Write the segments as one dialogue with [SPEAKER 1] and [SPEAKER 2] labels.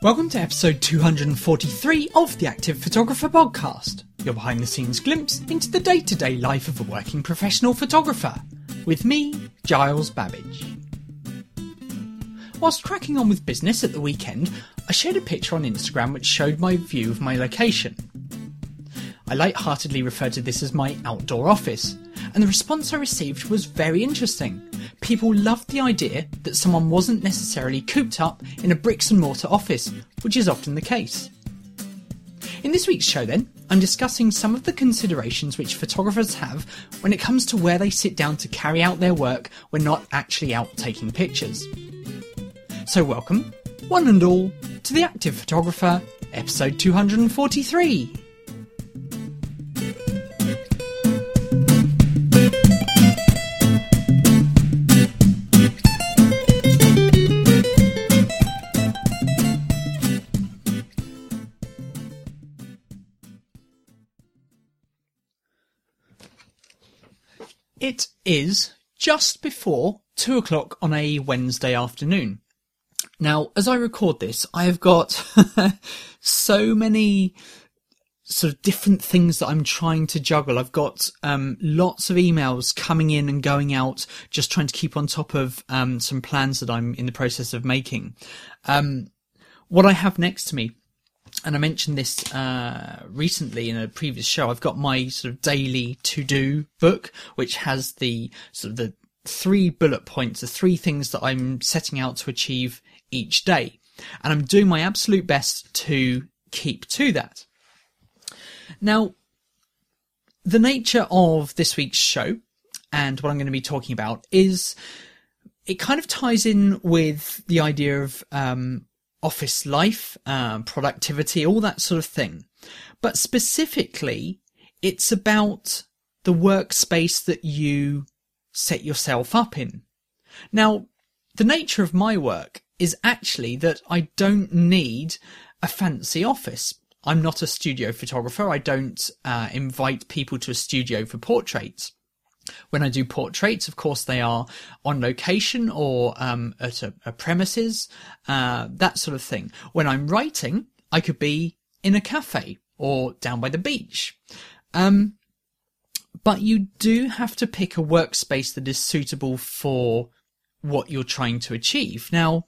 [SPEAKER 1] Welcome to episode 243 of the Active Photographer podcast, your behind the scenes glimpse into the day-to-day life of a working professional photographer, with me, Giles Babbage. Whilst cracking on with business at the weekend, I shared a picture on Instagram which showed my view of my location. I lightheartedly referred to this as my outdoor office, and the response I received was very interesting. People loved the idea that someone wasn't necessarily cooped up in a bricks and mortar office, which is often the case. In this week's show then, I'm discussing some of the considerations which photographers have when it comes to where they sit down to carry out their work when not actually out taking pictures. So welcome, one and all, to the Active Photographer, episode 243. It is just before 2 o'clock on a Wednesday afternoon. Now, as I record this, I have got so many sort of different things that I'm trying to juggle. I've got lots of emails coming in and going out, just trying to keep on top of some plans that I'm in the process of making. What I have next to me, and I mentioned this recently in a previous show, I've got my sort of daily to-do book, which has the sort of the 3 bullet points, the 3 things that I'm setting out to achieve each day. And I'm doing my absolute best to keep to that. Now, the nature of this week's show and what I'm going to be talking about is it kind of ties in with the idea of office life, productivity, all that sort of thing. But specifically, it's about the workspace that you set yourself up in. Now, the nature of my work is actually that I don't need a fancy office. I'm not a studio photographer. I don't invite people to a studio for portraits. When I do portraits, of course, they are on location or at a premises, that sort of thing. When I'm writing, I could be in a cafe or down by the beach. But you do have to pick a workspace that is suitable for what you're trying to achieve. Now,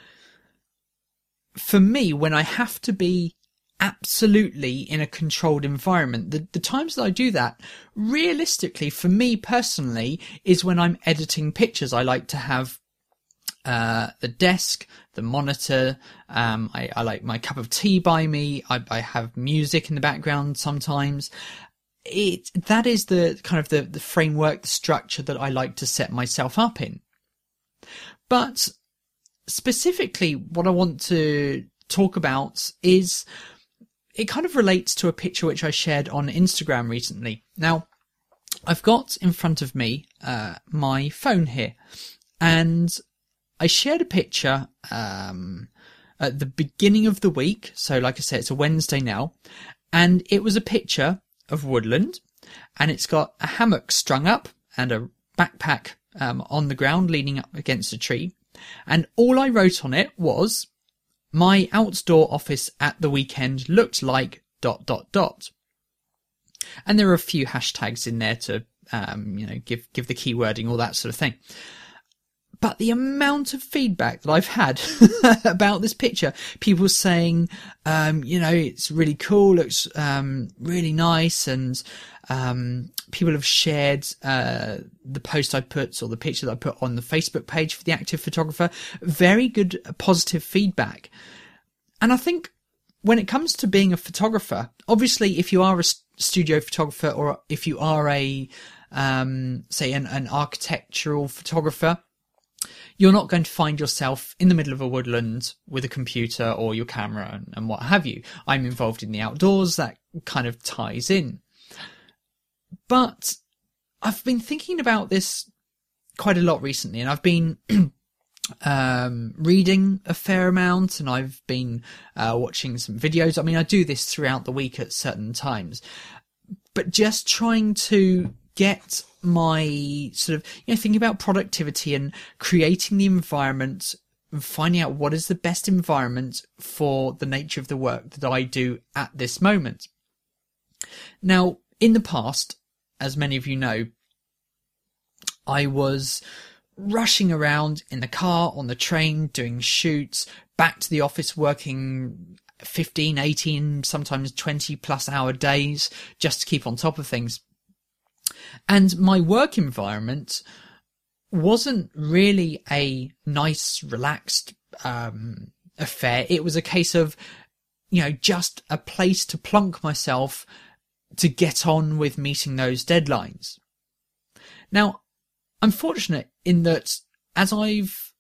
[SPEAKER 1] for me, when I have to be absolutely in a controlled environment, the times that I do that, realistically, for me personally, is when I'm editing pictures. I like to have the desk, the monitor, I like my cup of tea by me, I have music in the background sometimes. That is the kind of the framework, the structure that I like to set myself up in. But specifically, what I want to talk about is it kind of relates to a picture which I shared on Instagram recently. Now, I've got in front of me my phone here, and I shared a picture at the beginning of the week. So like I said, it's a Wednesday now, and it was a picture of woodland, and it's got a hammock strung up and a backpack on the ground leaning up against a tree. And all I wrote on it was, "My outdoor office at the weekend looked like ... And there are a few hashtags in there to, give the keywording, all that sort of thing. But the amount of feedback that I've had about this picture, people saying, it's really cool, looks really nice, and people have shared the post I put, or the picture that I put on the Facebook page for the Active Photographer. Very good positive feedback. And I think when it comes to being a photographer, obviously if you are a studio photographer, or if you are an architectural photographer, you're not going to find yourself in the middle of a woodland with a computer or your camera and what have you. I'm involved in the outdoors. That kind of ties in. But I've been thinking about this quite a lot recently, and I've been reading a fair amount, and I've been watching some videos. I mean, I do this throughout the week at certain times, but just trying to get my sort of, thinking about productivity and creating the environment finding out what is the best environment for the nature of the work that I do at this moment. Now, in the past, as many of you know, I was rushing around in the car, on the train, doing shoots, back to the office working 15, 18, sometimes 20 plus hour days just to keep on top of things. And my work environment wasn't really a nice, relaxed affair. It was a case of, just a place to plonk myself to get on with meeting those deadlines. Now, I'm fortunate in that as I've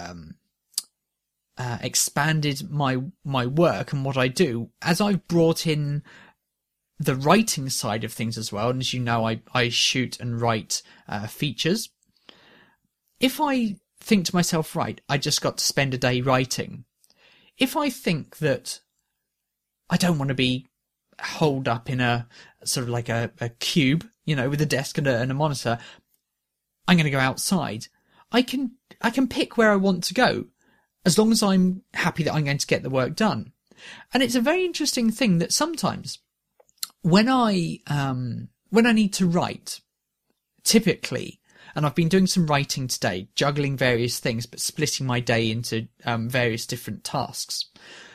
[SPEAKER 1] expanded my work and what I do, as I've brought in the writing side of things as well, and as you know, I shoot and write features. If I think to myself, right, I just got to spend a day writing, if I think that I don't want to be holed up in a sort of like a cube, with a desk and a monitor, I'm going to go outside. I can pick where I want to go, as long as I'm happy that I'm going to get the work done. And it's a very interesting thing that sometimes when I need to write, typically, and I've been doing some writing today, juggling various things, but splitting my day into various different tasks.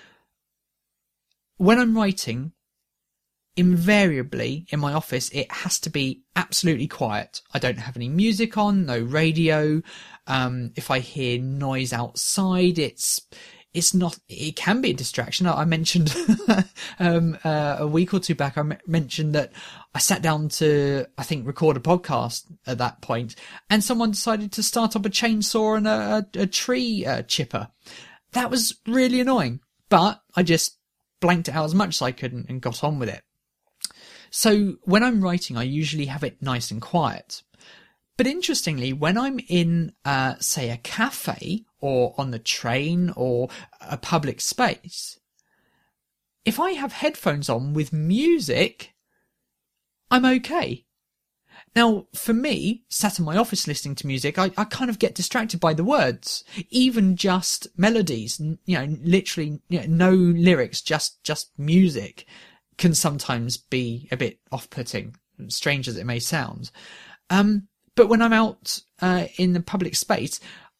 [SPEAKER 1] When I'm writing, invariably in my office, it has to be absolutely quiet. I don't have any music on, no radio. If I hear noise outside, it can be a distraction. I mentioned a week or two back, I mentioned that I sat down to, I think, record a podcast at that point, and someone decided to start up a chainsaw and a tree chipper. That was really annoying, but I just blanked it out as much as I could and got on with it. So when I'm writing, I usually have it nice and quiet. But interestingly, when I'm in, say, a cafe or on the train or a public space, if I have headphones on with music, I'm okay. Now, for me, sat in my office listening to music, I kind of get distracted by the words, even just melodies, literally, no lyrics, just music can sometimes be a bit off-putting, strange as it may sound. But when I'm out in the public space,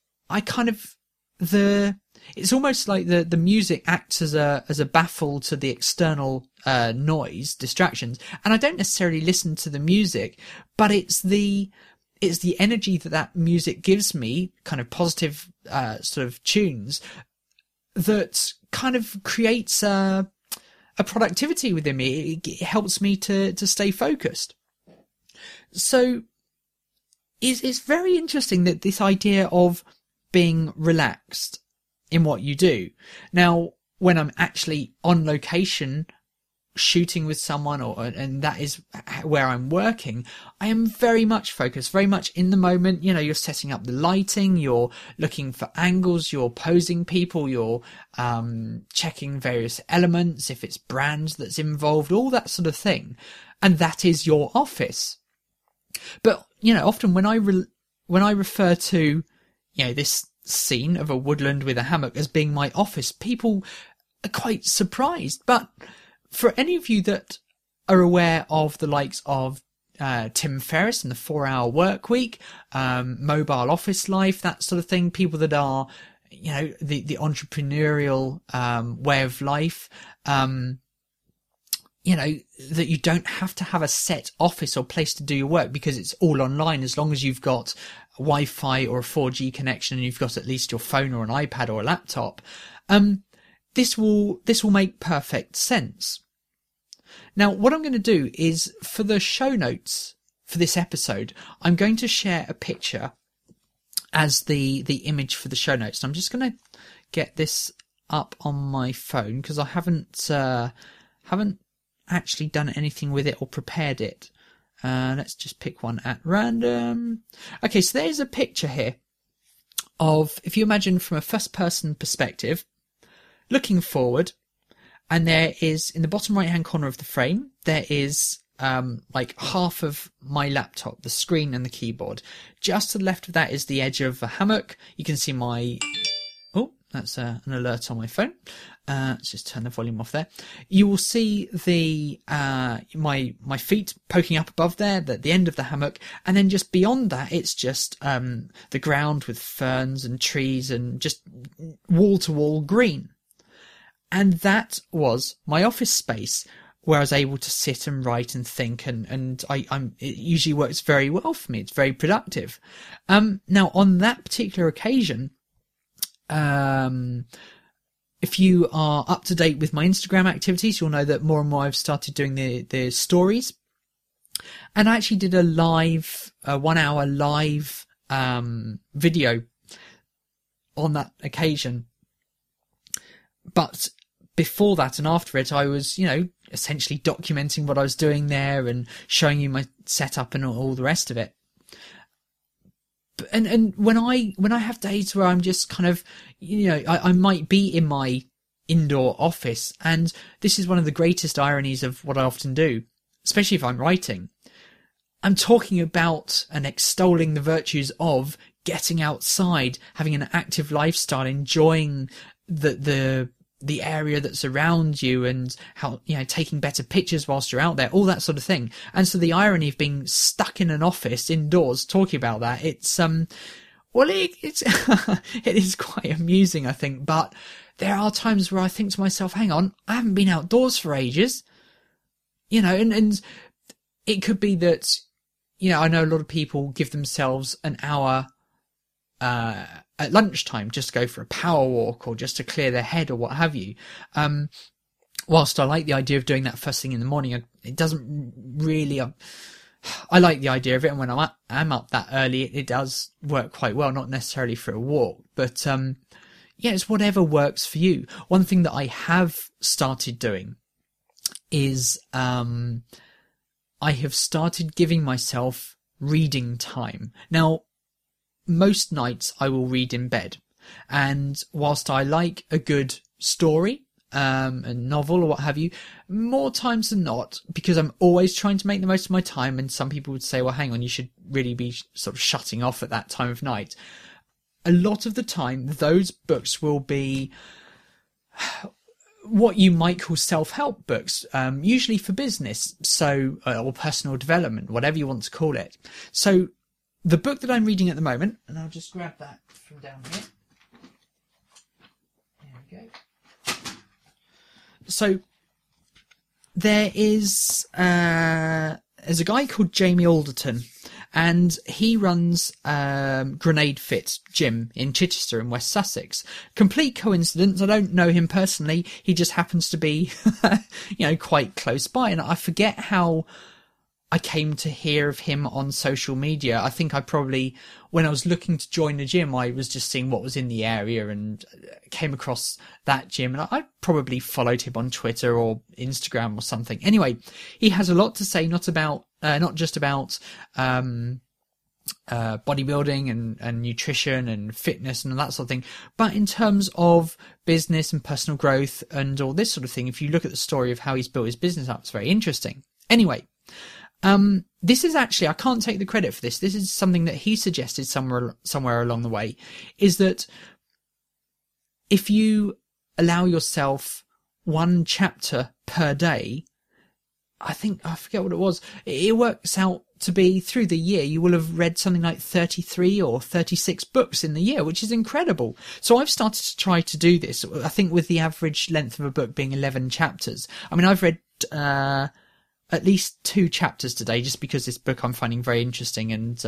[SPEAKER 1] it's almost like the music acts as a baffle to the external noise, distractions, and I don't necessarily listen to the music, but it's the energy that music gives me, kind of positive sort of tunes, that kind of creates a productivity within me. It helps me to stay focused. So it's very interesting that this idea of being relaxed in what you do. Now, when I'm actually on location shooting with someone, and that is where I'm working, I am very much focused, very much in the moment. You're setting up the lighting, you're looking for angles, you're posing people, you're checking various elements, if it's brands that's involved, all that sort of thing. And that is your office. But, often when I refer to, this scene of a woodland with a hammock as being my office, people are quite surprised. But for any of you that are aware of the likes of Tim Ferriss and the 4-Hour Work Week, mobile office life, that sort of thing, people that are, the entrepreneurial way of life, that you don't have to have a set office or place to do your work because it's all online, as long as you've got Wi-Fi or a 4G connection and you've got at least your phone or an iPad or a laptop. This will make perfect sense. Now, what I'm going to do is, for the show notes for this episode, I'm going to share a picture as the image for the show notes. And I'm just going to get this up on my phone because I haven't actually done anything with it or prepared it. Let's just pick one at random. Okay, so there's a picture here of, if you imagine from a first person perspective, looking forward, and there is, in the bottom right hand corner of the frame, there is like half of my laptop, the screen and the keyboard. Just to the left of that is the edge of a hammock. You can see my, oh, That's an alert on my phone. Let's just turn the volume off there. You will see the my feet poking up above there, the end of the hammock, and then just beyond that, it's just the ground with ferns and trees and just wall to wall green. And that was my office space, where I was able to sit and write and think, and it usually works very well for me. It's very productive. Now on that particular occasion, if you are up to date with my Instagram activities, you'll know that more and more I've started doing the stories. And I actually did a 1 hour live, video on that occasion. But before that and after it, I was, essentially documenting what I was doing there and showing you my setup and all the rest of it. And when I have days where I'm just kind of, I might be in my indoor office, and this is one of the greatest ironies of what I often do, especially if I'm writing. I'm talking about and extolling the virtues of getting outside, having an active lifestyle, enjoying the area that's around you, and how, taking better pictures whilst you're out there, all that sort of thing. And so the irony of being stuck in an office indoors talking about that, it's it is quite amusing, I think. But there are times where I think to myself, hang on, I haven't been outdoors for ages, and it could be that, I know a lot of people give themselves an hour at lunchtime just to go for a power walk or just to clear their head or what have you. Whilst I like the idea of doing that first thing in the morning, it doesn't really... I like the idea of it, and when I'm up that early, it does work quite well, not necessarily for a walk, but it's whatever works for you. One thing that I have started doing is I have started giving myself reading time. Now, most nights I will read in bed, and whilst I like a good story, a novel or what have you, more times than not, because I'm always trying to make the most of my time, and some people would say, well, hang on, you should really be sort of shutting off at that time of night. A lot of the time, those books will be what you might call self-help books, usually for business, or personal development, whatever you want to call it. So the book that I'm reading at the moment, and I'll just grab that from down here. There we go. So there's a guy called Jamie Alderton, and he runs Grenade Fit Gym in Chichester in West Sussex. Complete coincidence. I don't know him personally. He just happens to be, quite close by. And I forget how I came to hear of him on social media. I think I probably, when I was looking to join the gym, I was just seeing what was in the area and came across that gym. And I probably followed him on Twitter or Instagram or something. Anyway, he has a lot to say, not just about bodybuilding and nutrition and fitness and that sort of thing, but in terms of business and personal growth and all this sort of thing. If you look at the story of how he's built his business up, it's very interesting. Anyway, this is actually, I can't take the credit for this. This is something that he suggested somewhere along the way, is that if you allow yourself one chapter per day, I forget what it was. It works out to be, through the year, you will have read something like 33 or 36 books in the year, which is incredible. So I've started to try to do this, I think, with the average length of a book being 11 chapters. I mean, I've read at least 2 chapters today, just because this book I'm finding very interesting, and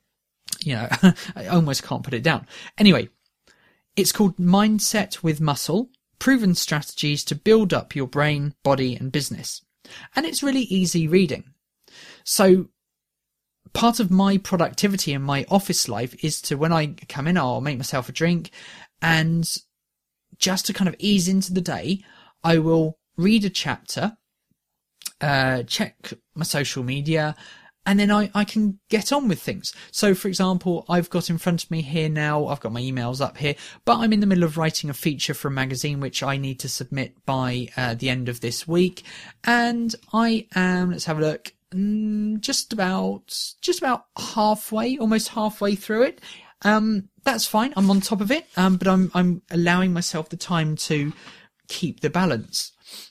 [SPEAKER 1] I almost can't put it down. Anyway, it's called Mindset with Muscle: Proven Strategies to Build Up Your Brain, Body and Business. And it's really easy reading. So part of my productivity in my office life is to, when I come in, I'll make myself a drink, and just to kind of ease into the day, I will read a chapter, check my social media, and then I can get on with things. So, for example, I've got in front of me here now, I've got my emails up here, but I'm in the middle of writing a feature for a magazine which I need to submit by the end of this week. And I am, let's have a look, just about halfway, almost halfway through it. that's fine. I'm on top of it. But I'm allowing myself the time to keep the balance.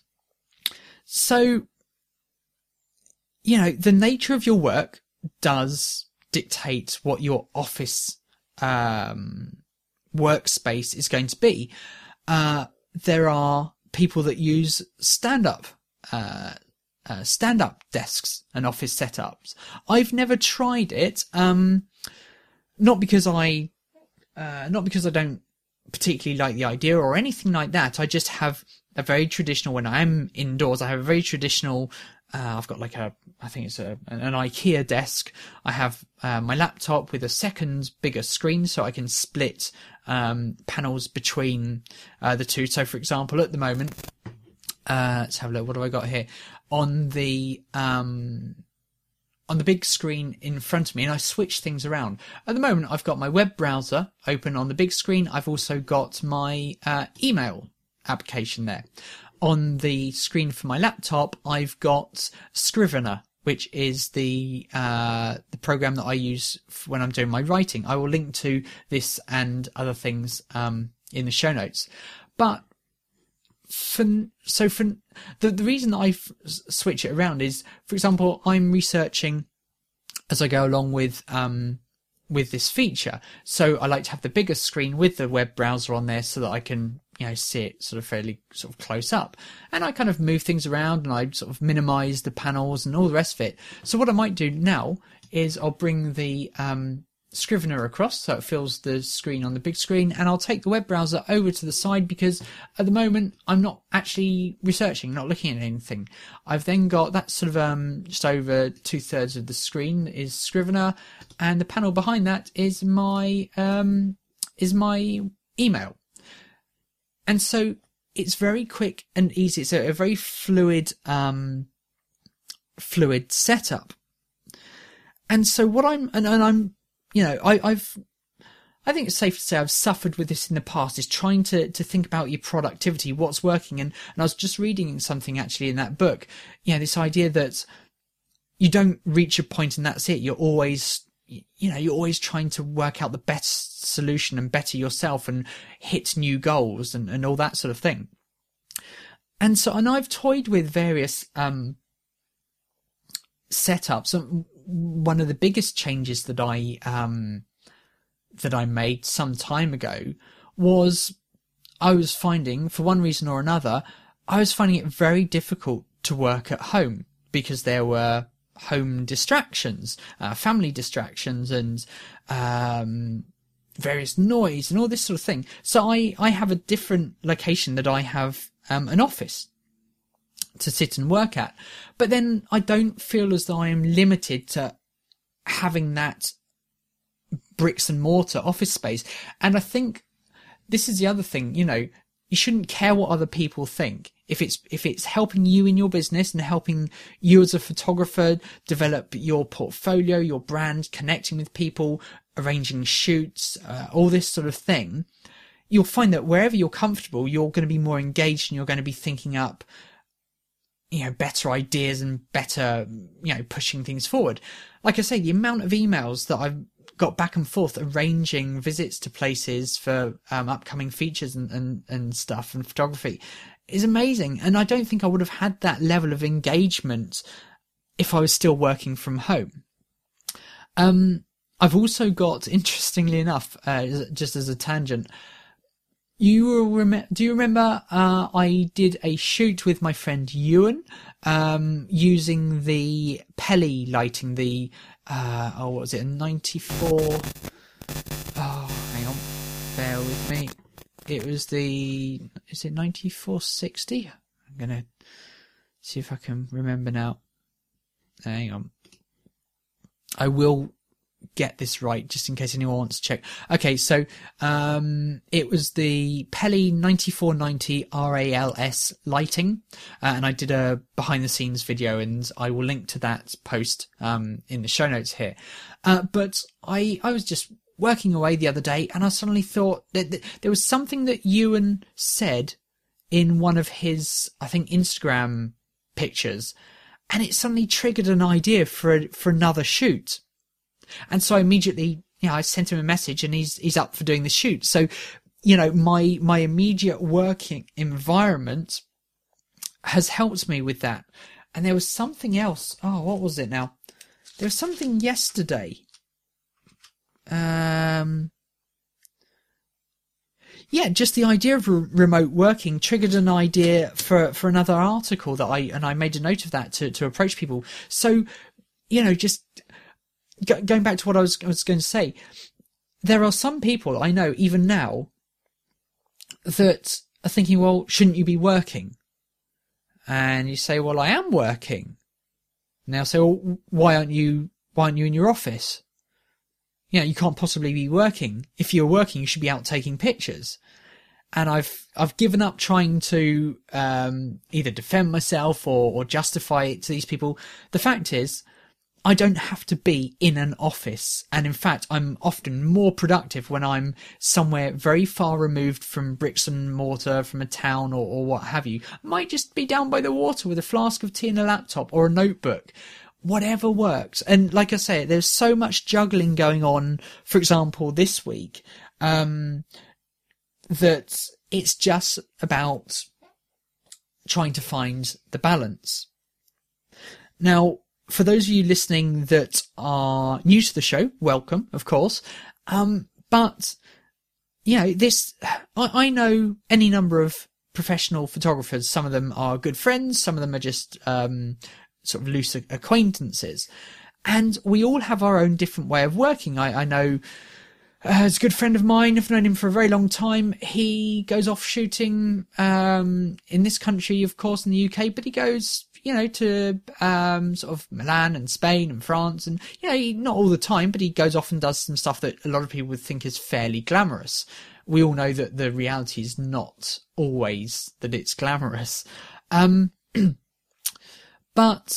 [SPEAKER 1] So, the nature of your work does dictate what your office workspace is going to be. There are people that use stand-up desks and office setups. I've never tried it, not because I don't particularly like the idea or anything like that. I just have a very traditional, when I'm indoors, I have a very traditional, I've got like I think it's an IKEA desk. I have my laptop with a second bigger screen so I can split panels between the two. So for example, at the moment, let's have a look. What do I got here? On the big screen in front of me, and I switch things around. At the moment, I've got my web browser open on the big screen. I've also got my email application there. On the screen for my laptop, I've got Scrivener, which is the program that I use when I'm doing my writing. I will link to this and other things in the show notes. But the reason that I switch it around is, for example, I'm researching as I go along with this feature. So I like to have the bigger screen with the web browser on there so that I can, see it sort of fairly sort of close up. And I kind of move things around and I sort of minimize the panels and all the rest of it. So what I might do now is I'll bring the Scrivener across so it fills the screen on the big screen, and I'll take the web browser over to the side because at the moment I'm not actually researching, not looking at anything. I've then got that sort of just over 2/3 of the screen is Scrivener, and the panel behind that is my email. And so it's very quick and easy. It's a very fluid setup. And so what I think it's safe to say I've suffered with this in the past, is trying to think about your productivity, what's working. And I was just reading something actually in that book, this idea that you don't reach a point and that's it. You're always trying to work out the best solution and better yourself and hit new goals and all that sort of thing. And I've toyed with various setups. One of the biggest changes that I made some time ago was I was finding, for one reason or another, I was finding it very difficult to work at home because there were home distractions, family distractions, and various noise and all this sort of thing. So I have a different location that I have an office to sit and work at. But then I don't feel as though I am limited to having that bricks and mortar office space. And I think this is the other thing, you shouldn't care what other people think. If it's helping you in your business and helping you as a photographer develop your portfolio, your brand, connecting with people, arranging shoots, all this sort of thing, you'll find that wherever you're comfortable, you're going to be more engaged and you're going to be thinking up better ideas and better, pushing things forward. Like I say, the amount of emails that I've got back and forth arranging visits to places for upcoming features and stuff and photography is amazing. And I don't think I would have had that level of engagement if I was still working from home. I've also got, interestingly enough, just as a tangent, do you remember I did a shoot with my friend Ewan using the Peli lighting, the what was it, a 94, hang on, bear with me, it was is it 9460? I'm gonna see if I can remember now. Hang on, I will get this right just in case anyone wants to check. Okay, so it was the Peli 9490 RALS lighting, and I did a behind the scenes video, and I will link to that post in the show notes here. But I was just working away the other day, and I suddenly thought that there was something that Ewan said in one of his, I think, Instagram pictures, and it suddenly triggered an idea for another shoot. And so I immediately, I sent him a message and he's up for doing the shoot. So, my immediate working environment has helped me with that. And there was something else. Oh, what was it now? There was something yesterday. Just the idea of remote working triggered an idea for another article that I made a note of that to approach people. So, just going back to what I was going to say, there are some people I know even now that are thinking, well, shouldn't you be working? And you say, well, I am working. And they'll say, well, why aren't you in your office? You can't possibly be working. If you're working, you should be out taking pictures. And I've given up trying to either defend myself or justify it to these people. The fact is, I don't have to be in an office. And in fact, I'm often more productive when I'm somewhere very far removed from bricks and mortar, from a town or what have you. I might just be down by the water with a flask of tea and a laptop or a notebook. Whatever works. And like I say, there's so much juggling going on, for example, this week, that it's just about trying to find the balance. Now, for those of you listening that are new to the show, welcome, of course. But, I know any number of professional photographers. Some of them are good friends. Some of them are just, sort of loose acquaintances. And we all have our own different way of working. I know, it's a good friend of mine. I've known him for a very long time. He goes off shooting, in this country, of course, in the UK, but he goes, to sort of Milan and Spain and France, and not all the time, but he goes off and does some stuff that a lot of people would think is fairly glamorous. We all know that the reality is not always that it's glamorous, but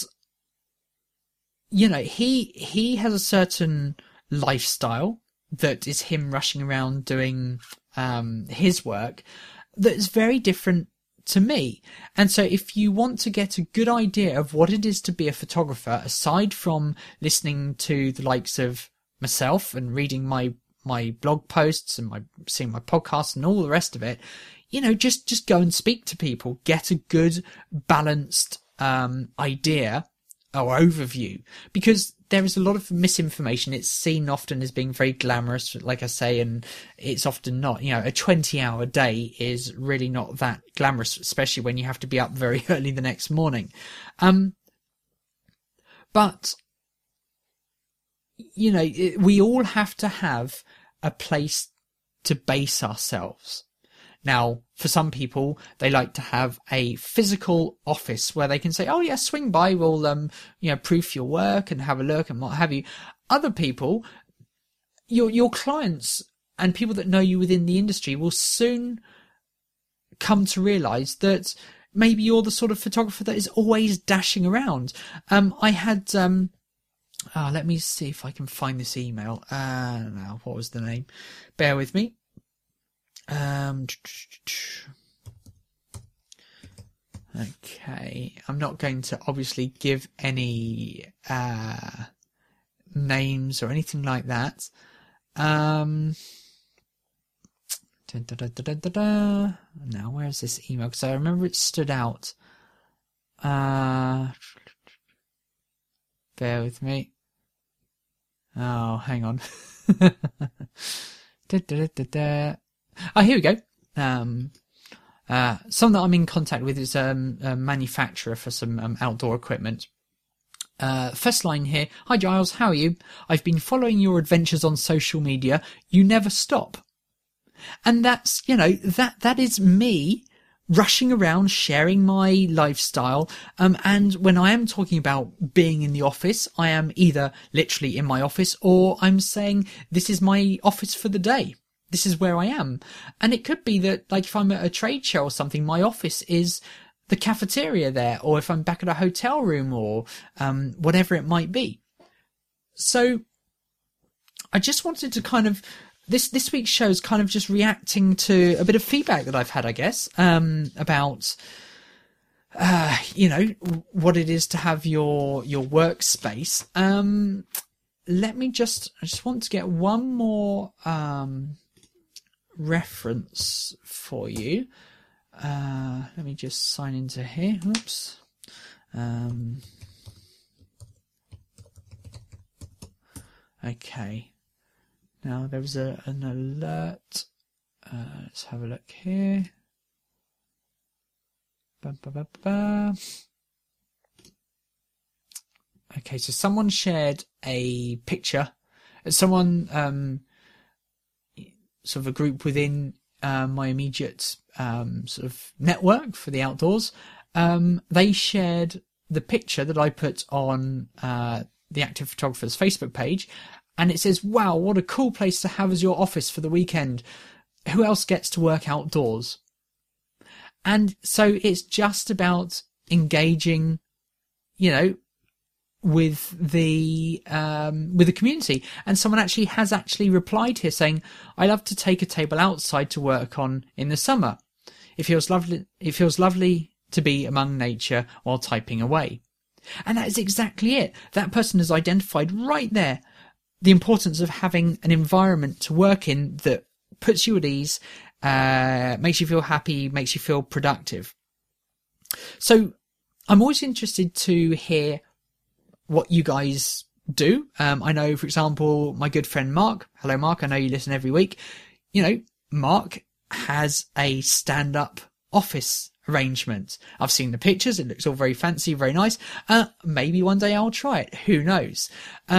[SPEAKER 1] he has a certain lifestyle that is him rushing around doing his work that is very different to me. And so if you want to get a good idea of what it is to be a photographer, aside from listening to the likes of myself and reading my blog posts and seeing my podcasts and all the rest of it, just go and speak to people, get a good balanced idea or overview, because there is a lot of misinformation. It's seen often as being very glamorous, like I say, and it's often not. A 20-hour day is really not that glamorous, especially when you have to be up very early the next morning. But we all have to have a place to base ourselves. Now, for some people, they like to have a physical office where they can say, oh yeah, swing by, we'll, proof your work and have a look and what have you. Other people, your clients and people that know you within the industry will soon come to realize that maybe you're the sort of photographer that is always dashing around. I had, let me see if I can find this email. Now, what was the name? Bear with me. Okay, I'm not going to obviously give any names or anything like that. Now, where's this email? Because I remember it stood out. Bear with me. Oh, hang on. Oh, here we go. Someone that I'm in contact with is a manufacturer for some outdoor equipment. First line here. Hi Giles, how are you? I've been following your adventures on social media. You never stop. And that's, that is me rushing around, sharing my lifestyle. And when I am talking about being in the office, I am either literally in my office or I'm saying this is my office for the day. This is where I am. And it could be that, like, if I'm at a trade show or something, my office is the cafeteria there, or if I'm back at a hotel room or whatever it might be. So I just wanted to kind of, this week's show is kind of just reacting to a bit of feedback that I've had, I guess, about, what it is to have your workspace. I just want to get one more reference for you. Let me just sign into here. Oops. Okay. Now there was an alert. Let's have a look here. Okay, so someone shared a picture. Someone, sort of a group within my immediate sort of network for the outdoors. They shared the picture that I put on the Active Photographer's Facebook page, and it says, "Wow, what a cool place to have as your office for the weekend. Who else gets to work outdoors?" And so it's just about engaging, with the community. And someone has replied here saying, "I love to take a table outside to work on in the summer. It feels lovely to be among nature while typing away." And that is exactly it. That person has identified right there the importance of having an environment to work in that puts you at ease, makes you feel happy, makes you feel productive. So I'm always interested to hear what you guys do. I know, for example, my good friend Mark. Hello, Mark. I know you listen every week. Mark has a stand-up office arrangement. I've seen the pictures. It looks all very fancy, very nice. Maybe one day I'll try it. Who knows?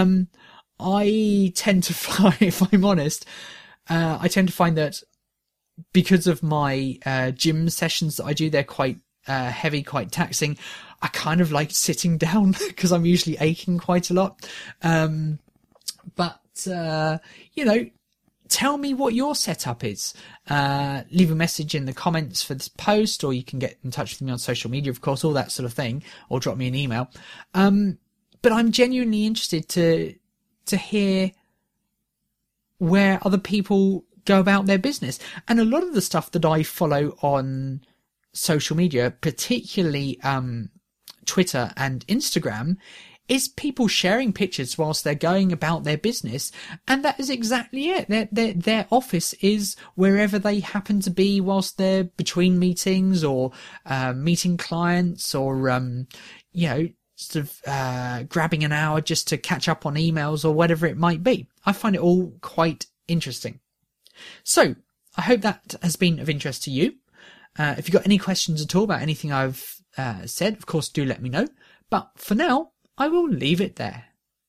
[SPEAKER 1] I tend to find, if I'm honest, I tend to find that because of my gym sessions that I do, they're quite heavy, quite taxing. I kind of like sitting down because I'm usually aching quite a lot. But tell me what your setup is. Leave a message in the comments for this post, or you can get in touch with me on social media, of course, all that sort of thing, or drop me an email. But I'm genuinely interested to hear where other people go about their business. And a lot of the stuff that I follow on social media, particularly Twitter and Instagram, is people sharing pictures whilst they're going about their business. And that is exactly it. Their office is wherever they happen to be whilst they're between meetings, or meeting clients, or grabbing an hour just to catch up on emails, or whatever it might be. I find it all quite interesting. So I hope that has been of interest to you. If you've got any questions at all about anything I've said, of course, do let me know. But for now, I will leave it there.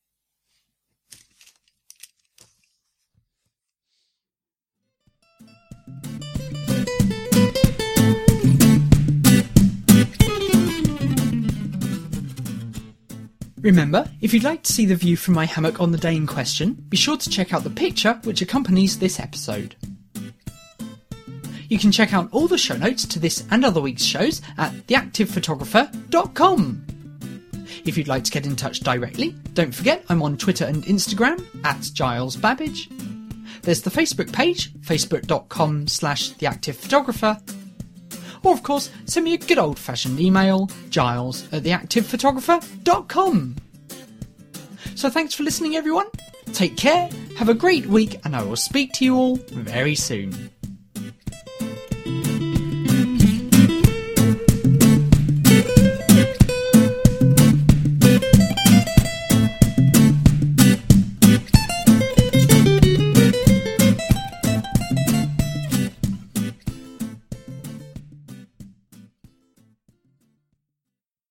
[SPEAKER 1] Remember, if you'd like to see the view from my hammock on the day in question, be sure to check out the picture which accompanies this episode. You can check out all the show notes to this and other week's shows at theactivephotographer.com. If you'd like to get in touch directly, don't forget I'm on Twitter and Instagram at Giles Babbage. There's the Facebook page, facebook.com/theactivephotographer. Or, of course, send me a good old-fashioned email, giles@theactivephotographer.com. So thanks for listening, everyone. Take care, have a great week, and I will speak to you all very soon.